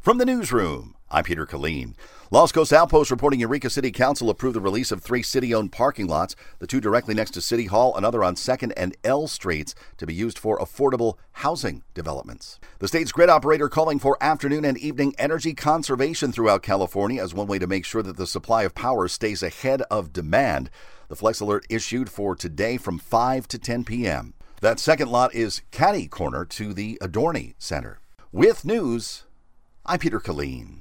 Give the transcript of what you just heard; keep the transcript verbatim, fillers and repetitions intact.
From the newsroom, I'm Peter Killeen. Los Coast Outpost reporting Eureka City Council approved the release of three city-owned parking lots, the two directly next to City Hall, another on second and L Streets, to be used for affordable housing developments. The state's grid operator calling for afternoon and evening energy conservation throughout California as one way to make sure that the supply of power stays ahead of demand. The Flex Alert issued for today from five to ten p.m. That second lot is catty corner to the Adorni Center. With news, I'm Peter Killeen.